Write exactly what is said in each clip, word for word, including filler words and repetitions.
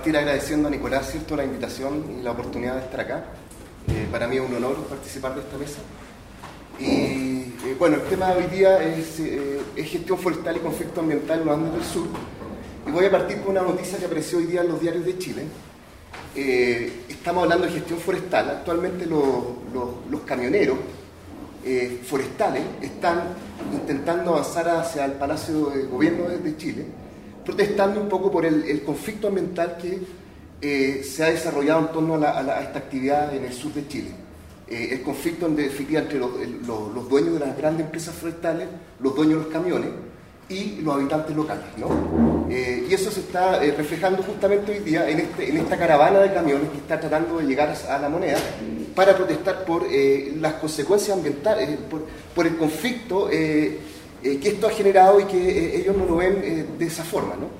partir agradeciendo a Nicolás, ¿cierto?, la invitación y la oportunidad de estar acá. Eh, para mí es un honor participar de esta mesa. Y eh, bueno, el tema de hoy día es, eh, es gestión forestal y conflicto ambiental en los Andes del Sur. Y voy a partir con una noticia que apareció hoy día en los diarios de Chile. Eh, estamos hablando de gestión forestal. Actualmente los, los, los camioneros eh, forestales están intentando avanzar hacia el Palacio de Gobierno de Chile, protestando un poco por el, el conflicto ambiental que eh, se ha desarrollado en torno a, la, a, la, a esta actividad en el sur de Chile. Eh, el conflicto en definitiva entre los, el, los, los dueños de las grandes empresas forestales, los dueños de los camiones y los habitantes locales, ¿no? Eh, y eso se está eh, reflejando justamente hoy día en, este, en esta caravana de camiones que está tratando de llegar a la Moneda para protestar por eh, las consecuencias ambientales, eh, por, por el conflicto eh, eh, que esto ha generado y que eh, ellos no lo ven eh, de esa forma, ¿no?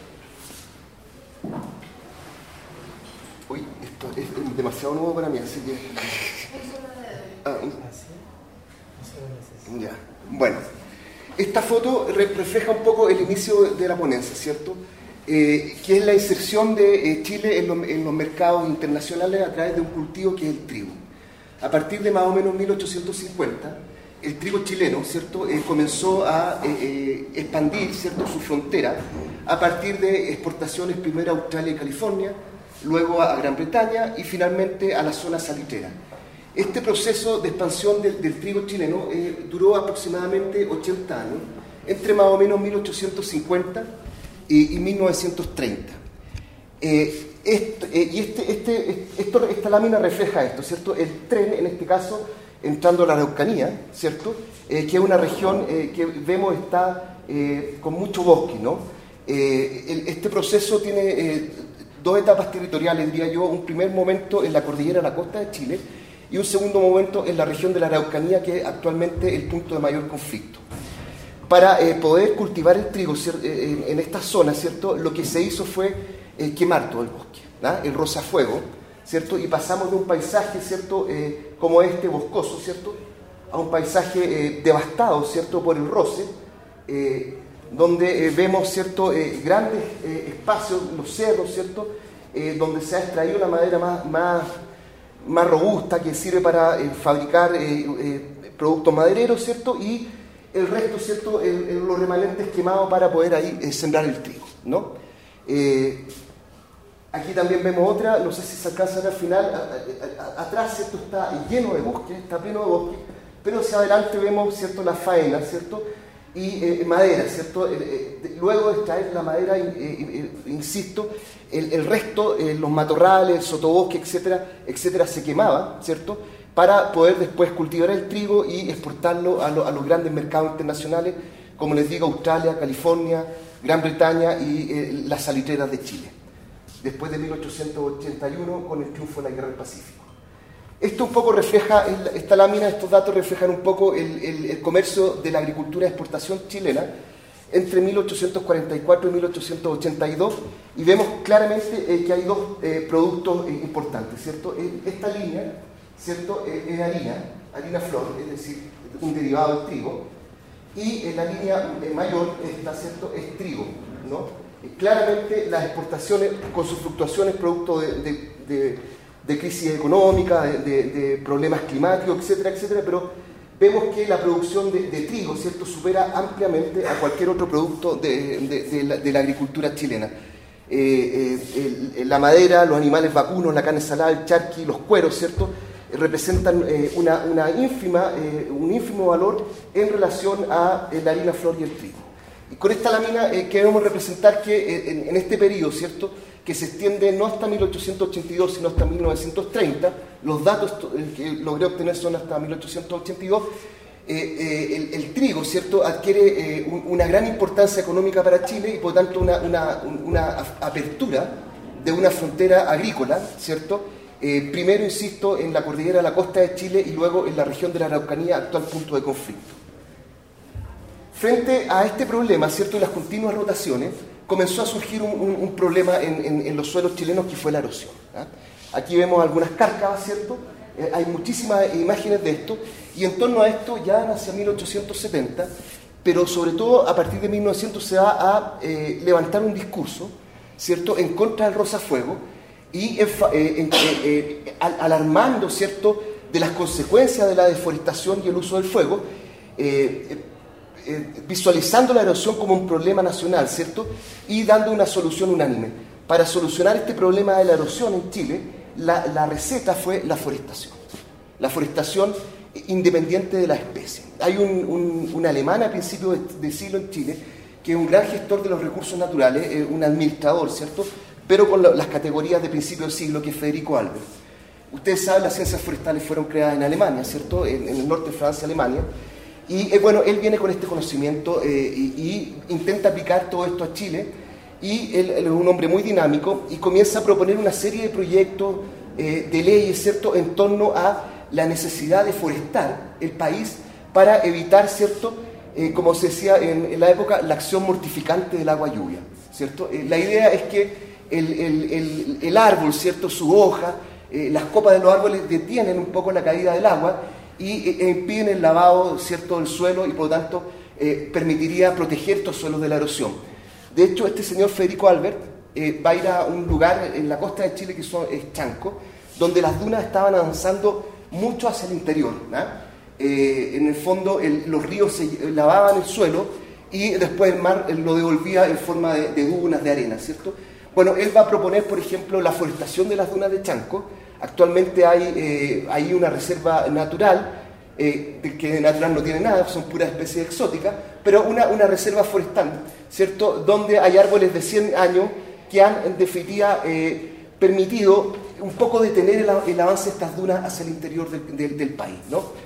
Uy, esto es demasiado nuevo para mí, así que... Ah, ya, bueno. Esta foto refleja un poco el inicio de la ponencia, ¿cierto? Eh, que es la inserción de eh, Chile en, lo, en los mercados internacionales a través de un cultivo que es el trigo. A partir de más o menos mil ochocientos cincuenta, el trigo chileno, ¿cierto?, eh, comenzó a eh, eh, expandir, ¿cierto?, su frontera a partir de exportaciones primero a Australia y California, luego a Gran Bretaña y finalmente a la zona salitrera. Este proceso de expansión del, del trigo chileno eh, duró aproximadamente ochenta años, entre más o menos mil ochocientos cincuenta y, y mil novecientos treinta. Eh, este, eh, y este, este, esto, esta lámina refleja esto, ¿cierto? El tren, en este caso, entrando a la Araucanía, ¿cierto? Eh, que es una región eh, que vemos está eh, con mucho bosque, ¿no? Eh, el, este proceso tiene eh, dos etapas territoriales, diría yo. Un primer momento en la cordillera de la costa de Chile, y un segundo momento en la región de la Araucanía, que es actualmente el punto de mayor conflicto. Para eh, poder cultivar el trigo en, en esta zona, ¿cierto?, lo que se hizo fue eh, quemar todo el bosque, ¿no?, el rozafuego, ¿cierto?, y pasamos de un paisaje, ¿cierto?, eh, como este, boscoso, ¿cierto?, a un paisaje eh, devastado, ¿cierto?, por el roce, eh, donde eh, vemos, ¿cierto?, eh, grandes eh, espacios, los cerros, ¿cierto?, eh, donde se ha extraído la madera más... más más robusta, que sirve para eh, fabricar eh, eh, productos madereros, ¿cierto? Y el resto, ¿cierto?, el, el, los remanentes quemados para poder ahí eh, sembrar el trigo, ¿no? Eh, aquí también vemos otra, no sé si se alcanza a ver al final, a, a, a, atrás, ¿cierto?, está lleno de bosque, está pleno de bosque, pero hacia adelante vemos, ¿cierto?, la faena, ¿cierto?, y eh, madera, ¿cierto? Eh, eh, luego de extraer la madera, eh, eh, insisto, el, el resto, eh, los matorrales, el sotobosque, etcétera, etcétera, se quemaba, ¿cierto?, para poder después cultivar el trigo y exportarlo a, lo, a los grandes mercados internacionales, como les digo, Australia, California, Gran Bretaña y eh, las salitreras de Chile, después de mil ochocientos ochenta y uno, con el triunfo de la Guerra del Pacífico. Esto un poco refleja, esta lámina, estos datos reflejan un poco el, el, el comercio de la agricultura de exportación chilena entre mil ochocientos cuarenta y cuatro y mil ochocientos ochenta y dos, y vemos claramente eh, que hay dos eh, productos eh, importantes, ¿cierto? Esta línea, ¿cierto?, eh, es harina, harina flor, es decir, un derivado del trigo, y en la línea eh, mayor, esta, ¿cierto?, es trigo, ¿no? Eh, claramente las exportaciones, con sus fluctuaciones producto de, de, de de crisis económica, de, de, de problemas climáticos, etcétera, etcétera, pero vemos que la producción de, de trigo, ¿cierto?, supera ampliamente a cualquier otro producto de, de, de, la, de la agricultura chilena. Eh, eh, el, la madera, los animales vacunos, la carne salada, el charqui, los cueros, ¿cierto?, eh, representan eh, una, una ínfima, eh, un ínfimo valor en relación a eh, la harina flor y el trigo. Y con esta lámina eh, queremos representar que eh, en, en este periodo, ¿cierto?, que se extiende no hasta mil ochocientos ochenta y dos, sino hasta mil novecientos treinta, los datos que logré obtener son hasta mil ochocientos ochenta y dos, eh, eh, el, el trigo, ¿cierto?, adquiere eh, un, una gran importancia económica para Chile y por tanto una, una, una apertura de una frontera agrícola, ¿cierto?, eh, primero, insisto, en la cordillera de la costa de Chile y luego en la región de la Araucanía, actual punto de conflicto. Frente a este problema, ¿cierto?, y las continuas rotaciones, comenzó a surgir un, un, un problema en, en, en los suelos chilenos, que fue la erosión, ¿eh? Aquí vemos algunas cárcavas, ¿cierto? Eh, hay muchísimas imágenes de esto, y en torno a esto ya hacia mil ochocientos setenta, pero sobre todo a partir de mil novecientos se va a eh, levantar un discurso, ¿cierto?, en contra del rozafuego y eh, eh, eh, alarmando, ¿cierto?, de las consecuencias de la deforestación y el uso del fuego, eh, eh, visualizando la erosión como un problema nacional, ¿cierto?, y dando una solución unánime. Para solucionar este problema de la erosión en Chile, la, la receta fue la forestación. La forestación independiente de la especie. Hay un, un, un alemán a principios de, de siglo en Chile que es un gran gestor de los recursos naturales, eh, un administrador, ¿cierto?, pero con la, las categorías de principio del siglo, que es Federico Albert. Ustedes saben, las ciencias forestales fueron creadas en Alemania, ¿cierto?, en, en el norte de Francia, Alemania, y eh, bueno, él viene con este conocimiento eh, y, y intenta aplicar todo esto a Chile, y él, él es un hombre muy dinámico y comienza a proponer una serie de proyectos eh, de leyes, ¿cierto?, en torno a la necesidad de forestar el país para evitar, ¿cierto?, eh, como se decía en, en la época, la acción mortificante del agua lluvia, ¿cierto? Eh, la idea es que el, el, el, el árbol, ¿cierto?, su hoja, eh, las copas de los árboles detienen un poco la caída del agua y eh, impiden el lavado, ¿cierto?, del suelo, y por lo tanto eh, permitiría proteger estos suelos de la erosión. De hecho, este señor Federico Albert eh, va a ir a un lugar en la costa de Chile que son, es Chanco, donde las dunas estaban avanzando mucho hacia el interior, ¿no? Eh, en el fondo el, los ríos se lavaban el suelo y después el mar lo devolvía en forma de, de dunas, de arena, ¿cierto? Bueno, él va a proponer, por ejemplo, la forestación de las dunas de Chanco. Actualmente hay, eh, hay una reserva natural, eh, que de natural no tiene nada, son puras especies exóticas, pero una, una reserva forestal, ¿cierto?, donde hay árboles de cien años que han, en definitiva, eh, permitido un poco detener el, el avance de estas dunas hacia el interior del, del, del país, ¿no?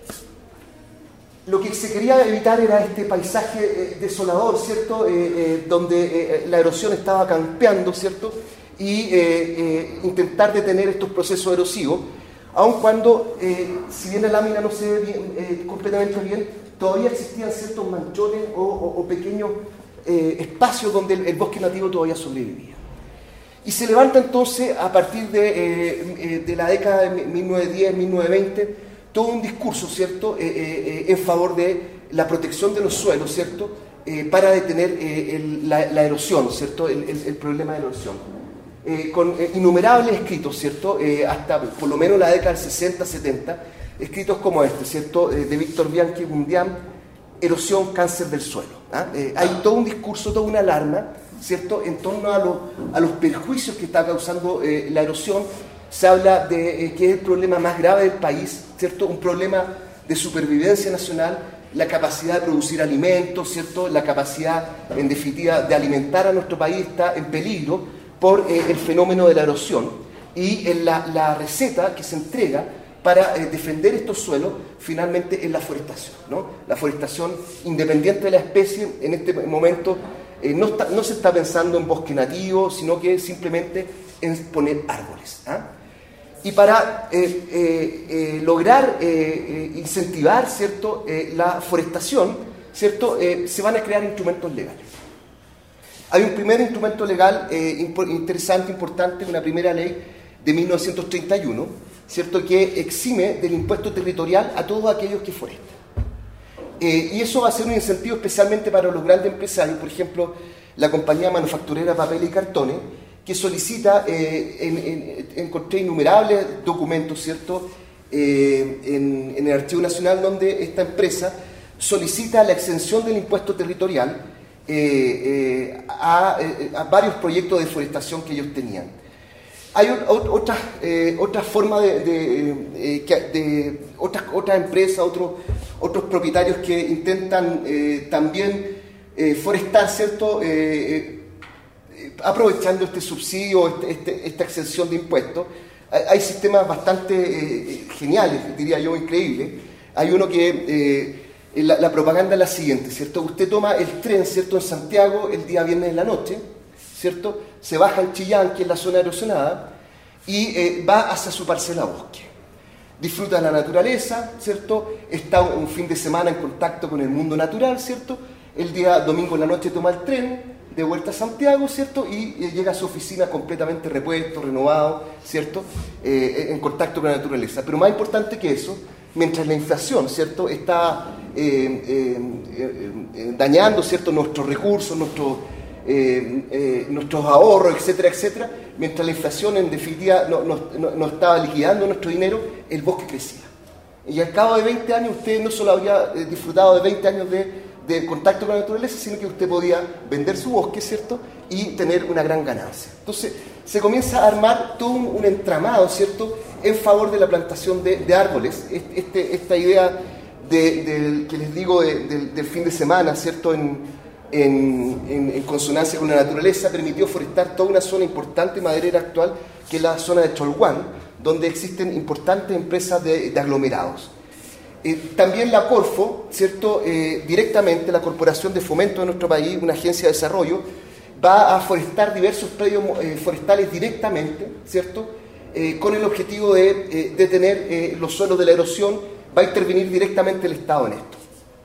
Lo que se quería evitar era este paisaje eh, desolador, ¿cierto?, eh, eh, donde eh, la erosión estaba campeando, ¿cierto?, y eh, eh, intentar detener estos procesos erosivos, aun cuando, eh, si bien la lámina no se ve bien, eh, completamente bien, todavía existían ciertos manchones o, o, o pequeños eh, espacios donde el, el bosque nativo todavía sobrevivía. Y se levanta entonces, a partir de, eh, de la década de mil novecientos diez, mil novecientos veinte, todo un discurso, ¿cierto?, eh, eh, en favor de la protección de los suelos, ¿cierto?, eh, para detener eh, el, la, la erosión, ¿cierto?, el, el, el problema de la erosión. Eh, con eh, innumerables escritos, ¿cierto?, eh, hasta por lo menos la década del sesenta, setenta, escritos como este, ¿cierto?, eh, de Víctor Bianchi Bundián, Erosión, cáncer del suelo. ¿Ah? Eh, hay todo un discurso, toda una alarma, ¿cierto?, en torno a, lo, a los perjuicios que está causando eh, la erosión. Se habla de eh, que es el problema más grave del país, ¿cierto?, un problema de supervivencia nacional, la capacidad de producir alimentos, ¿cierto?, la capacidad, en definitiva, de alimentar a nuestro país está en peligro por eh, el fenómeno de la erosión. Y en la, la receta que se entrega para eh, defender estos suelos, finalmente, es la forestación, ¿no? La forestación independiente de la especie, en este momento, eh, no, está, no se está pensando en bosque nativo, sino que simplemente en poner árboles. ¿Ah? Y para eh, eh, eh, lograr eh, eh, incentivar, ¿cierto?, eh, la forestación, ¿cierto?, eh, se van a crear instrumentos legales. Hay un primer instrumento legal eh, impo- interesante, importante, una primera ley de mil novecientos treinta y uno, ¿cierto?, que exime del impuesto territorial a todos aquellos que forestan. Eh, y eso va a ser un incentivo especialmente para los grandes empresarios, por ejemplo, la compañía manufacturera Papel y Cartones, que solicita, eh, en, en, encontré innumerables documentos, ¿cierto?, eh, en, en el Archivo Nacional, donde esta empresa solicita la exención del impuesto territorial eh, eh, a, a varios proyectos de deforestación que ellos tenían. Hay otra, eh, otra forma de, de, de, de otras, otras empresas, otros, otros propietarios que intentan eh, también eh, forestar, ¿cierto?, eh, aprovechando este subsidio, este, este, esta exención de impuestos. Hay sistemas bastante eh, geniales, diría yo, increíbles. Hay uno que, eh, la, la propaganda es la siguiente, ¿cierto? Usted toma el tren, ¿cierto?, en Santiago el día viernes en la noche, ¿cierto?, se baja en Chillán, que es la zona erosionada, y eh, va hacia su parcela bosque. Disfruta de la naturaleza, ¿cierto?, está un fin de semana en contacto con el mundo natural, ¿cierto? El día domingo en la noche toma el tren de vuelta a Santiago, ¿cierto?, y eh, llega a su oficina completamente repuesto, renovado, ¿cierto?, eh, en contacto con la naturaleza. Pero más importante que eso, mientras la inflación, ¿cierto?, está eh, eh, eh, dañando, ¿cierto?, nuestros recursos, nuestro, eh, eh, nuestros ahorros, etcétera, etcétera, mientras la inflación en definitiva no, no, no, no estaba liquidando nuestro dinero, el bosque crecía. Y al cabo de veinte años usted no solo habría eh, disfrutado de veinte años de, de contacto con la naturaleza, sino que usted podía vender su bosque, ¿cierto?, y tener una gran ganancia. Entonces se comienza a armar todo un, un entramado, ¿cierto?, en favor de la plantación de, de árboles. Este, esta idea de, de, que les digo de, de, del fin de semana, ¿cierto?, en, en, en, en consonancia con la naturaleza, permitió forestar toda una zona importante maderera actual, que es la zona de Cholguán, donde existen importantes empresas de, de aglomerados. Eh, también la Corfo, ¿cierto?, eh, directamente la Corporación de Fomento de nuestro país, una agencia de desarrollo, va a forestar diversos predios eh, forestales directamente, ¿cierto?, eh, con el objetivo de eh, detener eh, los suelos de la erosión. Va a intervenir directamente el Estado en esto.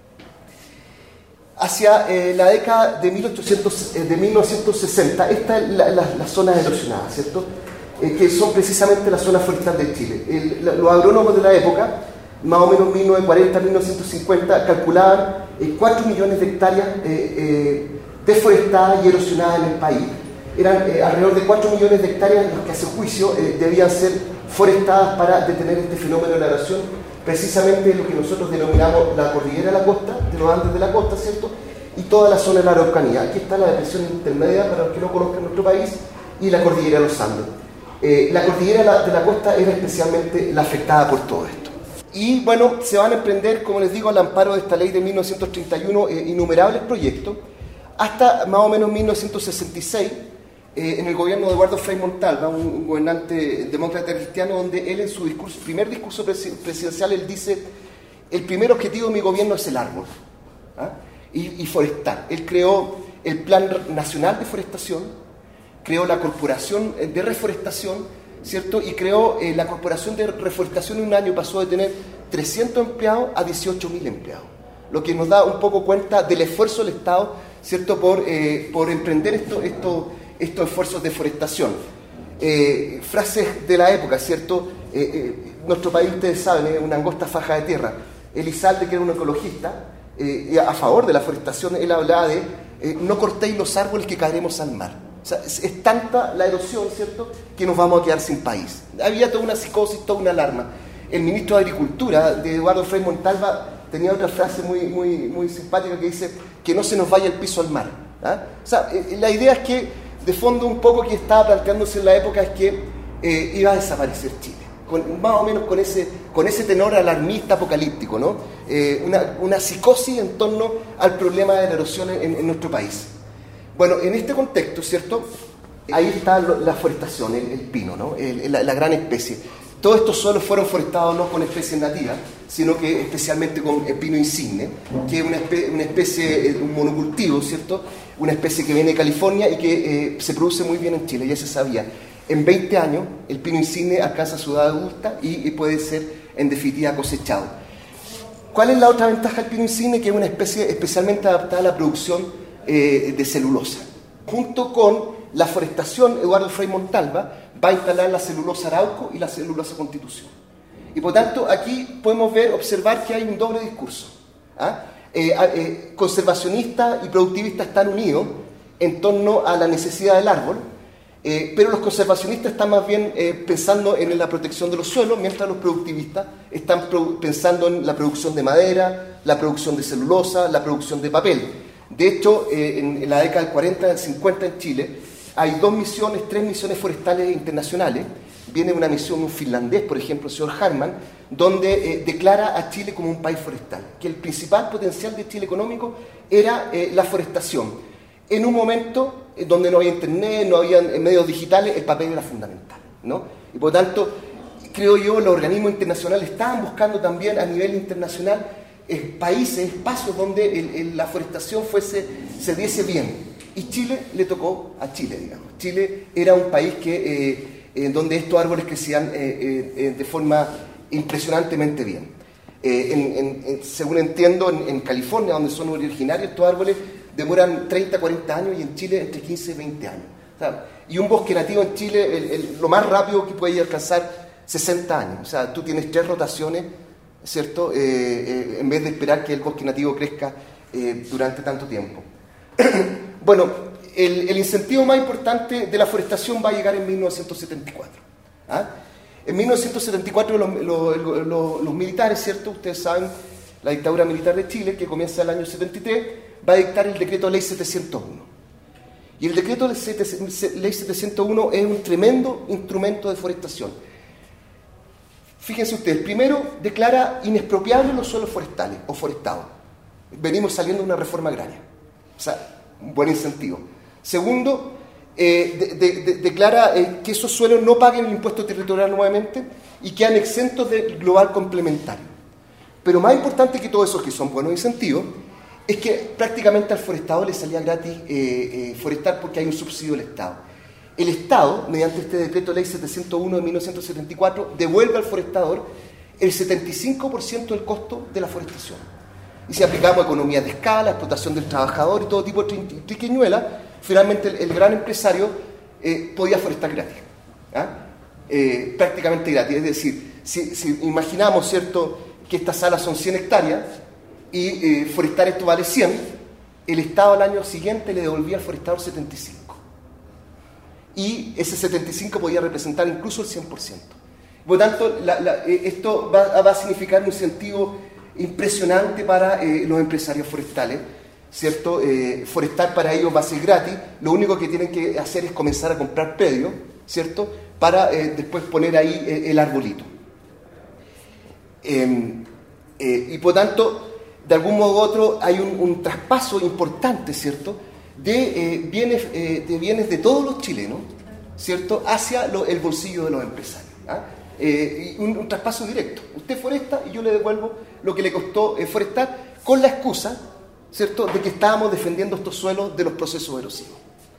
Hacia eh, la década de, mil ochocientos, eh, de mil novecientos sesenta, esta es la, la, la zona erosionada, ¿cierto?, eh, que son precisamente la zona forestal de Chile. El, la, los agrónomos de la época, más o menos mil novecientos cuarenta a mil novecientos cincuenta, calculaban eh, cuatro millones de hectáreas eh, eh, deforestadas y erosionadas en el país. Eran eh, alrededor de cuatro millones de hectáreas los que a su juicio eh, debían ser forestadas para detener este fenómeno de la erosión, precisamente lo que nosotros denominamos la cordillera de la costa, de los Andes de la costa, ¿cierto?, y toda la zona de la Araucanía. Aquí está la depresión intermedia, para los que no conozcan nuestro país, y la cordillera de los Andes. Eh, la cordillera de la, de la costa era especialmente la afectada por todo esto. Y bueno, se van a emprender, como les digo, al amparo de esta ley de mil novecientos treinta y uno, eh, innumerables proyectos, hasta más o menos mil novecientos sesenta y seis, eh, en el gobierno de Eduardo Frei Montalva, un, un gobernante demócrata cristiano, donde él en su discurso, primer discurso presidencial, él dice: el primer objetivo de mi gobierno es el árbol, ¿ah? y, y forestar. Él creó el Plan Nacional de Forestación, creó la Corporación de Reforestación, ¿cierto?, y creó eh, la Corporación de Reforestación. En un año pasó de tener trescientos empleados a dieciocho mil empleados, lo que nos da un poco cuenta del esfuerzo del Estado, ¿cierto?, por, eh, por emprender esto, esto, estos esfuerzos de forestación. Eh, frases de la época, ¿cierto? Eh, eh, nuestro país, ustedes saben, es una angosta faja de tierra. Elizalde, que era un ecologista, eh, a favor de la forestación, él hablaba de eh, no cortéis los árboles que caeremos al mar. O sea, es, es tanta la erosión, ¿cierto?, que nos vamos a quedar sin país. Había toda una psicosis, toda una alarma. El ministro de Agricultura, de Eduardo Frei Montalva, tenía otra frase muy, muy, muy simpática que dice: que no se nos vaya el piso al mar. ¿Ah? O sea, eh, la idea es que, de fondo, un poco que estaba planteándose en la época es que eh, iba a desaparecer Chile, con, más o menos con ese, con ese tenor alarmista apocalíptico, ¿no? Eh, una, una psicosis en torno al problema de la erosión en, en nuestro país. Bueno, en este contexto, ¿cierto?, ahí está lo, la forestación, el, el pino, ¿no?, el, la, la gran especie. Todos estos suelos fueron forestados no con especies nativas, sino que especialmente con el pino insigne, que es una, espe una especie, un monocultivo, ¿cierto?, una especie que viene de California y que eh, se produce muy bien en Chile, ya se sabía. En veinte años, el pino insigne alcanza su edad adulta y, y puede ser, en definitiva, cosechado. ¿Cuál es la otra ventaja del pino insigne? Que es una especie especialmente adaptada a la producción eh, de celulosa. Junto con la forestación, Eduardo Frei Montalva va a instalar la celulosa Arauco y la celulosa Constitución. Y por tanto, aquí podemos ver, observar que hay un doble discurso. ¿Ah? Eh, eh, conservacionistas y productivistas están unidos en torno a la necesidad del árbol, eh, pero los conservacionistas están más bien eh, pensando en la protección de los suelos, mientras los productivistas están pro pensando en la producción de madera, la producción de celulosa, la producción de papel. De hecho, eh, en, en la década del cuarenta, del cincuenta en Chile, hay dos misiones, tres misiones forestales internacionales. Viene una misión, un finlandés, por ejemplo, el señor Harman, donde eh, declara a Chile como un país forestal, que el principal potencial de Chile económico era eh, la forestación. En un momento eh, donde no había internet, no había medios digitales, el papel era fundamental, ¿no? Y por tanto, creo yo, los organismos internacionales estaban buscando también a nivel internacional eh, países, espacios donde el, el, la forestación fuese, se diese bien. Y Chile le tocó a Chile, digamos. Chile era un país que... Eh, en donde estos árboles crecían eh, eh, de forma impresionantemente bien. Eh, en, en, en, según entiendo, en, en California, donde son originarios, estos árboles demoran treinta, cuarenta años, y en Chile entre quince y veinte años. O sea, y un bosque nativo en Chile, el, el, lo más rápido que puede alcanzar sesenta años. O sea, tú tienes tres rotaciones, ¿cierto?, eh, eh, en vez de esperar que el bosque nativo crezca eh, durante tanto tiempo. Bueno, el, el incentivo más importante de la forestación va a llegar en mil novecientos setenta y cuatro. ¿Ah? En mil novecientos setenta y cuatro los, los, los, los militares, ¿cierto? Ustedes saben, la dictadura militar de Chile, que comienza el año setenta y tres, va a dictar el decreto ley setecientos uno. Y el decreto ley setecientos uno es un tremendo instrumento de forestación. Fíjense ustedes, primero declara inexpropiables los suelos forestales o forestados. Venimos saliendo de una reforma agraria. O sea, un buen incentivo. Segundo, eh, de, de, de, declara eh, que esos suelos no paguen el impuesto territorial nuevamente y quedan exentos del global complementario. Pero más importante que todo eso, que son buenos incentivos, es que prácticamente al forestador le salía gratis eh, eh, forestar porque hay un subsidio del Estado. El Estado, mediante este decreto ley setecientos uno de mil novecientos setenta y cuatro, devuelve al forestador el setenta y cinco por ciento del costo de la forestación. Y si aplicamos economía de escala, explotación del trabajador y todo tipo de triquiñuelas, finalmente el, el gran empresario eh, podía forestar gratis. ¿Ah? Eh, prácticamente gratis. Es decir, si, si imaginamos, ¿cierto?, que estas salas son cien hectáreas y eh, forestar esto vale cien, el Estado al año siguiente le devolvía al forestador setenta y cinco. Y ese setenta y cinco podía representar incluso el cien por ciento. Por lo tanto, la, la, eh, esto va, va a significar un incentivo impresionante para eh, los empresarios forestales, ¿cierto? Eh, forestar para ellos va a ser gratis, lo único que tienen que hacer es comenzar a comprar predios, ¿cierto?, para eh, después poner ahí eh, el arbolito. Eh, eh, y por tanto, de algún modo u otro, hay un, un traspaso importante, ¿cierto?, de, eh, bienes, eh, de bienes de todos los chilenos, ¿cierto?, hacia lo, el bolsillo de los empresarios. ¿Ah? Eh, un, un traspaso directo. Usted foresta y yo le devuelvo lo que le costó eh, forestar, con la excusa, ¿cierto?, de que estábamos defendiendo estos suelos de los procesos erosivos.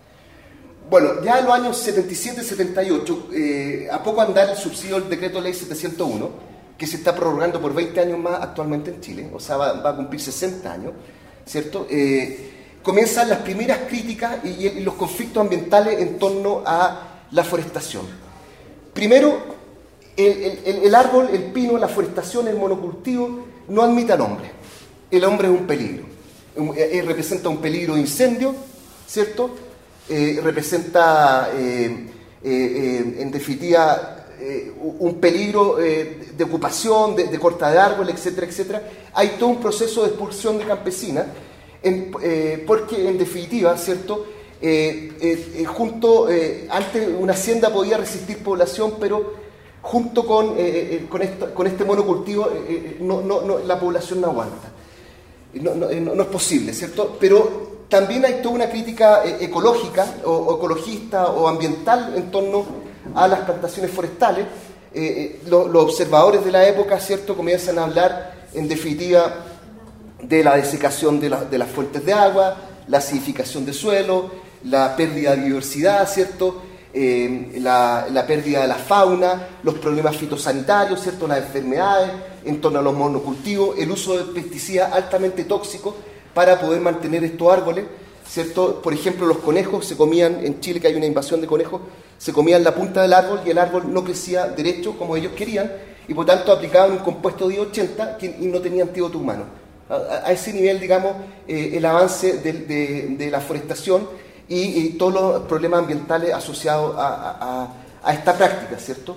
Bueno, ya en los años setenta y siete setenta y ocho, eh, a poco andar el subsidio del decreto ley setecientos uno, que se está prorrogando por veinte años más actualmente en Chile, o sea, va, va a cumplir sesenta años, ¿cierto?, eh, comienzan las primeras críticas y, y los conflictos ambientales en torno a la forestación. Primero, el, el, el árbol, el pino, la forestación, el monocultivo, no admite al hombre. El hombre es un peligro. Eh, representa un peligro de incendio, ¿cierto? Eh, representa, eh, eh, eh, en definitiva, eh, un peligro eh, de ocupación, de, de corta de árbol, etcétera, etcétera. Hay todo un proceso de expulsión de campesinas, en, eh, porque, en definitiva, ¿cierto?, Eh, eh, eh, junto, eh, antes una hacienda podía resistir población, pero junto con, eh, eh, con, esto, con este monocultivo eh, eh, no, no, no, la población no aguanta. No, no, no, no es posible, ¿cierto? Pero también hay toda una crítica eh, ecológica o, o ecologista o ambiental en torno a las plantaciones forestales. Eh, eh, lo, los observadores de la época, ¿cierto?, comienzan a hablar, en definitiva, de la desecación de, la, de las fuentes de agua, la acidificación de suelo, la pérdida de biodiversidad, ¿cierto?, eh, la, la pérdida de la fauna, los problemas fitosanitarios, ¿cierto?, las enfermedades en torno a los monocultivos, el uso de pesticidas altamente tóxicos para poder mantener estos árboles, ¿cierto? Por ejemplo, los conejos se comían, en Chile que hay una invasión de conejos, se comían la punta del árbol y el árbol no crecía derecho como ellos querían y por tanto aplicaban un compuesto de ochenta que, y no tenía antídoto humano. A, a ese nivel, digamos, eh, el avance de, de, de la forestación y, y todos los problemas ambientales asociados a, a, a esta práctica, ¿cierto?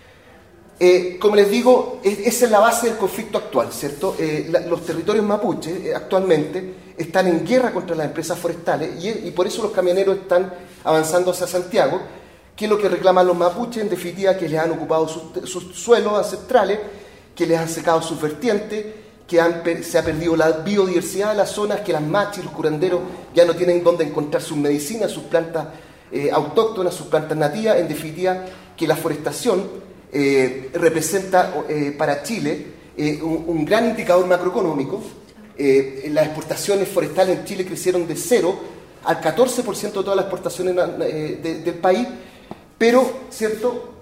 Eh, como les digo, es, esa es la base del conflicto actual, ¿cierto? Eh, la, los territorios mapuches eh, actualmente están en guerra contra las empresas forestales y, y por eso los camioneros están avanzando hacia Santiago, que es lo que reclaman los mapuches, en definitiva, que les han ocupado sus, sus suelos ancestrales, que les han secado sus vertientes, que han, se ha perdido la biodiversidad de las zonas, que las machis y los curanderos ya no tienen dónde encontrar sus medicinas, sus plantas eh, autóctonas, sus plantas nativas, en definitiva, que la forestación eh, representa eh, para Chile eh, un, un gran indicador macroeconómico. Eh, las exportaciones forestales en Chile crecieron de cero al catorce por ciento de todas las exportaciones eh, de, del país, pero, ¿cierto?,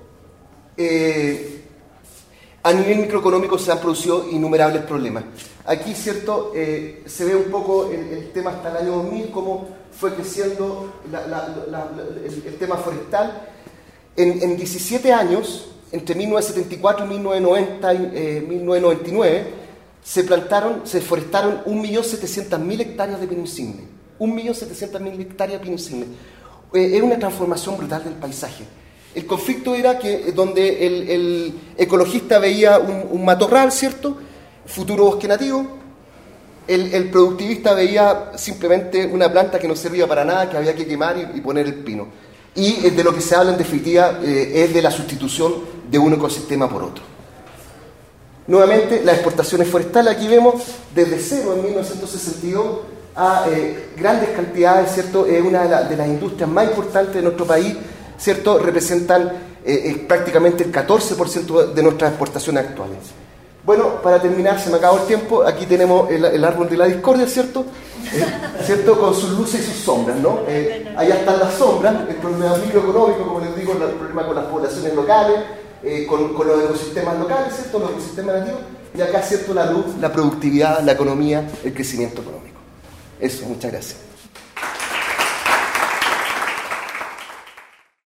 eh, a nivel microeconómico se han producido innumerables problemas. Aquí, ¿cierto?, eh, se ve un poco el, el tema hasta el año dos mil, cómo fue creciendo la, la, la, la, el, el tema forestal. En, en diecisiete años, entre mil novecientos setenta y cuatro y mil novecientos noventa, eh, mil novecientos noventa y nueve, se plantaron, se forestaron un millón setecientos mil hectáreas de pino insigne. un millón setecientas mil hectáreas de pino insigne. Eh, era una transformación brutal del paisaje. El conflicto era que donde el, el ecologista veía un, un matorral, ¿cierto?, futuro bosque nativo, el, el productivista veía simplemente una planta que no servía para nada, que había que quemar y, y poner el pino. Y de lo que se habla en definitiva eh, es de la sustitución de un ecosistema por otro. Nuevamente, las exportaciones forestales, aquí vemos desde cero en mil novecientos sesenta y dos a eh, grandes cantidades, ¿cierto? Es una de, la, de las industrias más importantes de nuestro país, ¿cierto? Representan eh, eh, prácticamente el catorce por ciento de nuestras exportaciones actuales. Bueno, para terminar, se me acabó el tiempo, aquí tenemos el, el árbol de la discordia, ¿cierto? Eh, ¿Cierto? Con sus luces y sus sombras, ¿no? Eh, allá están las sombras, el problema microeconómico, como les digo, el problema con las poblaciones locales, eh, con, con los ecosistemas locales, ¿cierto? Los ecosistemas nativos, y acá, ¿cierto? La luz, la productividad, la economía, el crecimiento económico. Eso, muchas gracias.